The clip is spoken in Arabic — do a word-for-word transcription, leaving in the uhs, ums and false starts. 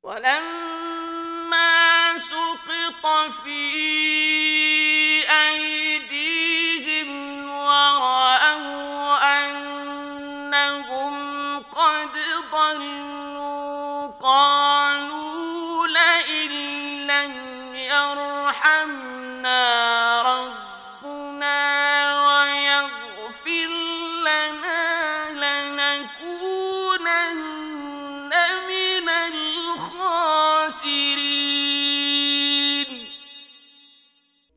ولما سقط في أيديهم ورأوا أنهم قد ضلوا قالوا لئن لم يرحمنا ربنا ويغفر لنا لنكونن من الخاسرين